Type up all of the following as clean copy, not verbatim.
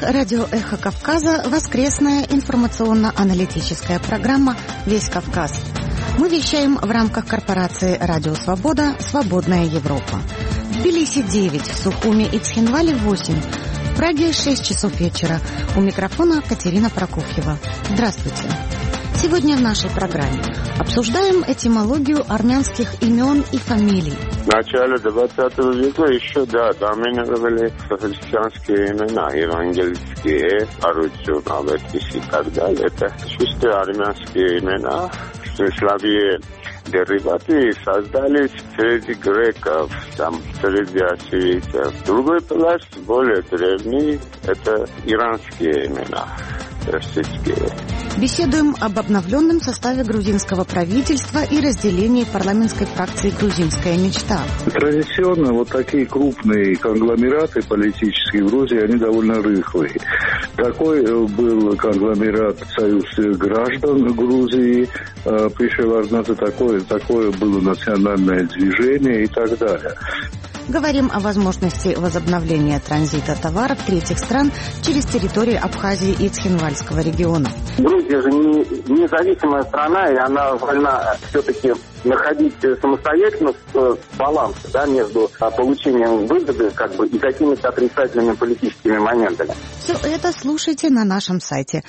радио «Эхо Кавказа» воскресная информационно-аналитическая программа «Весь Кавказ». Мы вещаем в рамках корпорации «Радио Свобода. Свободная Европа». В Тбилиси 9, в Сухуми и Цхинвале 8, в Праге 6 часов вечера. У микрофона Катерина Прокофьева. Здравствуйте. Сегодня в нашей программе обсуждаем этимологию армянских имен и фамилий. В начале 20 века еще, доминировали христианские имена, евангельские, Арутюна, Бетис и так далее. Это чистые армянские имена, смысловые дериваты создались среди греков, среди ассирийцев. Другой пласт, более древний, это иранские имена, персидские. Беседуем об обновленном составе грузинского правительства и разделении парламентской фракции «Грузинская мечта». Традиционно вот такие крупные конгломераты политические в Грузии, они довольно рыхлые. Такой был конгломерат «Союз граждан Грузии», при Шеварднадзе такое было национальное движение и так далее. Говорим о возможности возобновления транзита товаров третьих стран через территорию Абхазии и Цхинвальского региона. Грузия же не независимая страна, и она вольна все-таки находить самостоятельно баланс между получением выгоды и какими-то отрицательными политическими моментами. Все это слушайте на нашем сайте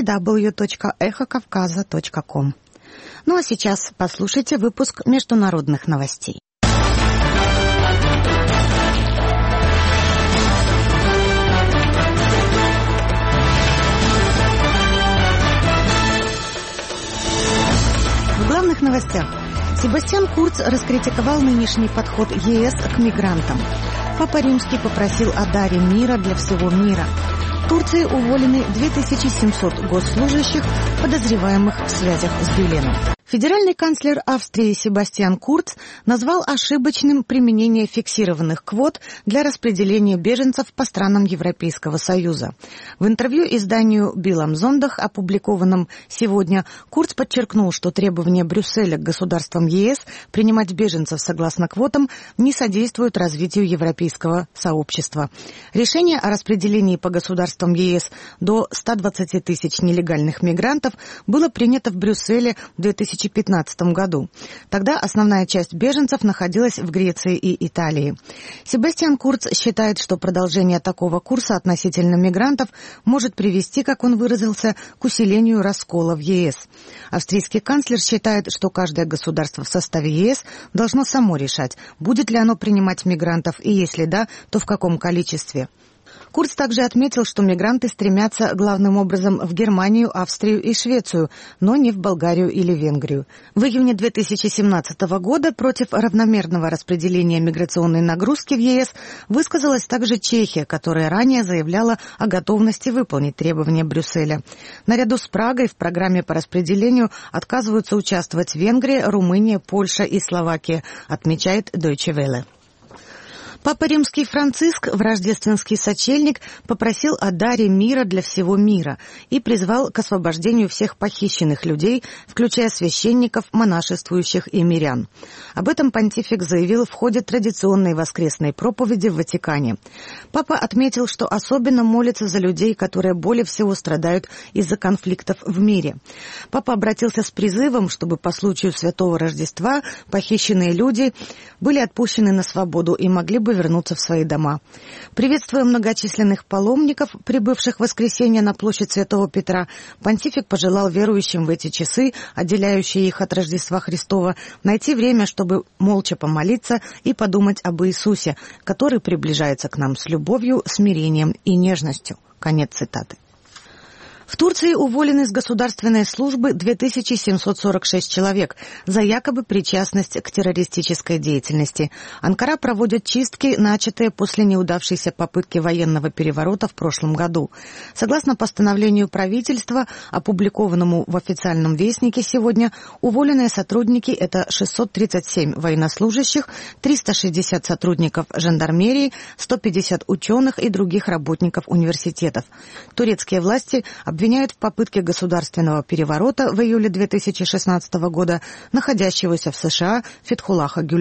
www.echokavkaza.com. Ну а сейчас послушайте выпуск международных новостей. В главных новостях. Себастьян Курц раскритиковал нынешний подход ЕС к мигрантам. Папа Римский попросил о даре мира для всего мира. В Турции уволены 2700 госслужащих, подозреваемых в связях с Гюленом. Федеральный канцлер Австрии Себастьян Курц назвал ошибочным применение фиксированных квот для распределения беженцев по странам Европейского Союза. В интервью изданию «Билл ам Зондах», опубликованном сегодня, Курц подчеркнул, что требования Брюсселя к государствам ЕС принимать беженцев согласно квотам не содействуют развитию европейского сообщества. Решение о распределении по государствам ЕС до 120 тысяч нелегальных мигрантов было принято в Брюсселе в 2015 году. Тогда основная часть беженцев находилась в Греции и Италии. Себастьян Курц считает, что продолжение такого курса относительно мигрантов может привести, как он выразился, к усилению раскола в ЕС. Австрийский канцлер считает, что каждое государство в составе ЕС должно само решать, будет ли оно принимать мигрантов, и если да, то в каком количестве. Курц также отметил, что мигранты стремятся главным образом в Германию, Австрию и Швецию, но не в Болгарию или Венгрию. В июне 2017 года против равномерного распределения миграционной нагрузки в ЕС высказалась также Чехия, которая ранее заявляла о готовности выполнить требования Брюсселя. Наряду с Прагой в программе по распределению отказываются участвовать Венгрия, Румыния, Польша и Словакия, отмечает Deutsche Welle. Папа Римский Франциск в рождественский сочельник попросил о даре мира для всего мира и призвал к освобождению всех похищенных людей, включая священников, монашествующих и мирян. Об этом понтифик заявил в ходе традиционной воскресной проповеди в Ватикане. Папа отметил, что особенно молится за людей, которые более всего страдают из-за конфликтов в мире. Папа обратился с призывом, чтобы по случаю Святого Рождества похищенные люди были отпущены на свободу и могли бы вернуться в свои дома. Приветствуя многочисленных паломников, прибывших в воскресенье на площадь Святого Петра, понтифик пожелал верующим в эти часы, отделяющие их от Рождества Христова, найти время, чтобы молча помолиться и подумать об Иисусе, который приближается к нам с любовью, смирением и нежностью. Конец цитаты. В Турции уволены с государственной службы 2746 человек за якобы причастность к террористической деятельности. Анкара проводит чистки, начатые после неудавшейся попытки военного переворота в прошлом году. Согласно постановлению правительства, опубликованному в официальном вестнике сегодня, уволенные сотрудники – это 637 военнослужащих, 360 сотрудников жандармерии, 150 ученых и других работников университетов. Турецкие власти обвиняют в попытке государственного переворота в июле 2016 года находящегося в США Фетхуллаха Гюлена.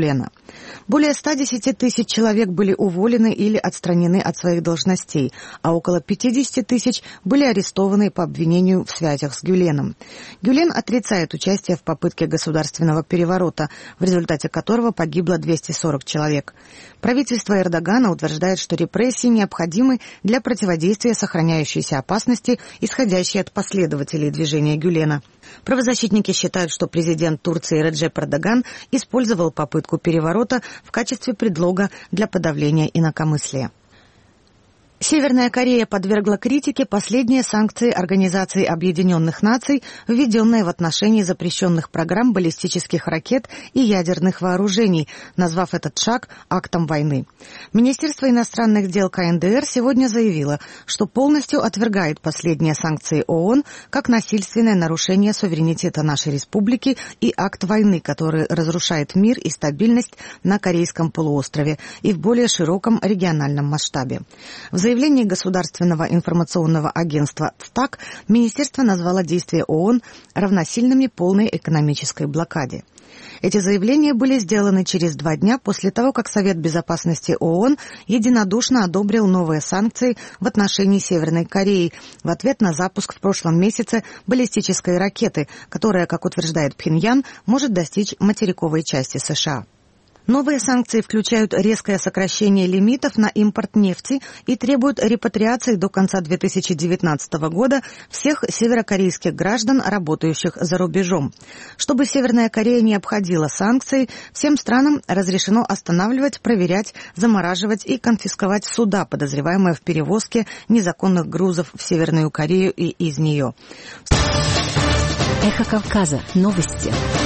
Более 110 тысяч человек были уволены или отстранены от своих должностей, а около 50 тысяч были арестованы по обвинению в связях с Гюленом. Гюлен отрицает участие в попытке государственного переворота, в результате которого погибло 240 человек. Правительство Эрдогана утверждает, что репрессии необходимы для противодействия сохраняющейся опасности, исходящей от последователей движения Гюлена. Правозащитники считают, что президент Турции Реджеп Эрдоган использовал попытку переворота в качестве предлога для подавления инакомыслия. Северная Корея подвергла критике последние санкции Организации Объединенных Наций, введенные в отношении запрещенных программ баллистических ракет и ядерных вооружений, назвав этот шаг актом войны. Министерство иностранных дел КНДР сегодня заявило, что полностью отвергает последние санкции ООН как насильственное нарушение суверенитета нашей республики и акт войны, который разрушает мир и стабильность на Корейском полуострове и в более широком региональном масштабе. В заявлении Государственного информационного агентства ЦТАК министерство назвало действия ООН равносильными полной экономической блокаде. Эти заявления были сделаны через 2 дня после того, как Совет безопасности ООН единодушно одобрил новые санкции в отношении Северной Кореи в ответ на запуск в прошлом месяце баллистической ракеты, которая, как утверждает Пхеньян, может достичь материковой части США. Новые санкции включают резкое сокращение лимитов на импорт нефти и требуют репатриации до конца 2019 года всех северокорейских граждан, работающих за рубежом. Чтобы Северная Корея не обходила санкции, всем странам разрешено останавливать, проверять, замораживать и конфисковать суда, подозреваемые в перевозке незаконных грузов в Северную Корею и из нее. Эхо Кавказа. Новости.